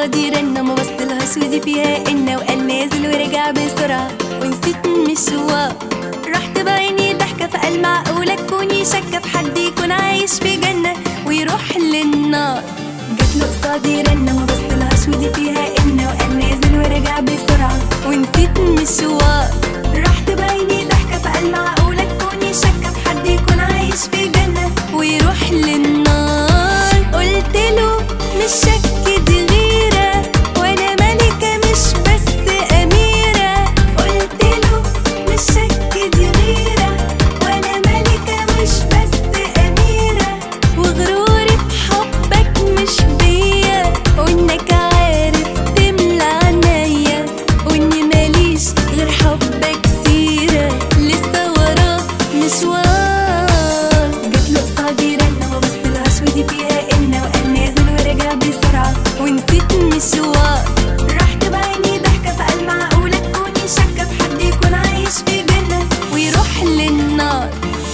قصادي رنة ما بصلهاش ودي فيها إنه وقال نازل ورجع بسرعة ونسيت المشوار. رحت بعيني ضحكة فقال معقولة تكوني شاكة في حد يكون عايش في جنة ويروح للنار. جاتله قصادي رنة ما بصلهاش ودي فيها إنه وقال نازل ورجع بسرعة ونسيت المشوار. رحت بعيني ضحكة فقال معقولة تكوني شاكة في حد يكون عايش في جنة ويروح للنار. قلتله مش شك دي غيرة وانا ملكة مش بس أميرة. قلتله مش شك دي غيرة وانا ملكة مش بس أميرة. وغروري بحبك مش بيا وانك عارف تملى عنيا واني ماليش غير حبك سيرة لسه وراه مشوار. جاتله قصادي رنة ما بصلهاش ودي فيها إنه وقال نازل ورجع بسرعة ونسيت المشوار. رحت بعيني ضحكة فقال معقولة تكوني شاكة في حد يكون عايش في جنة ويروح للنار.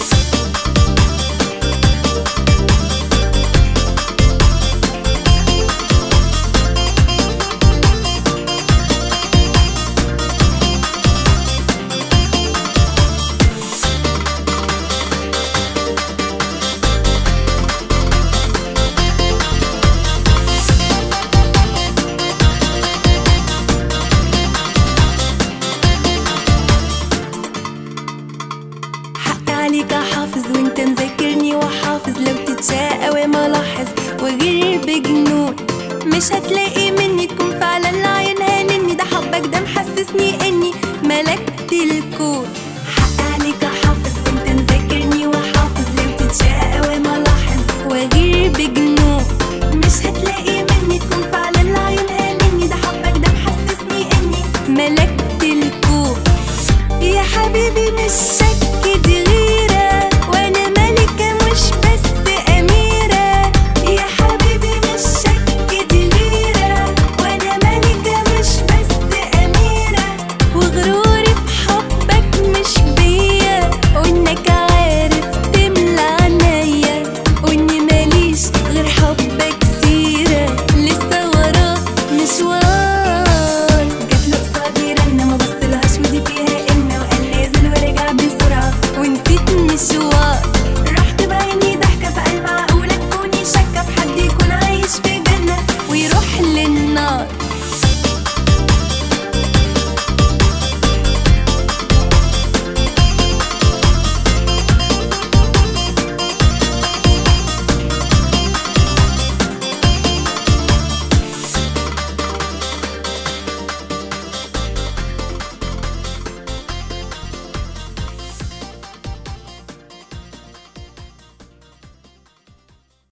عليك حافظ وانت مذاكرني وحافظ لو تتشاقى وما لاحظ وغير بجنون مش هتلاقي مني تكون فعلا العين هانني. ده حبك ده محسسني اني ملكت الكون. حق عليك حافظ وانت مذاكرني وحافظ لو تتشاقى وما لاحظ وغير بجنون مش هتلاقي مني تكون فعلا العين هانني. ده حبك ده محسسني اني ملكت الكون. يا حبيبي مش شك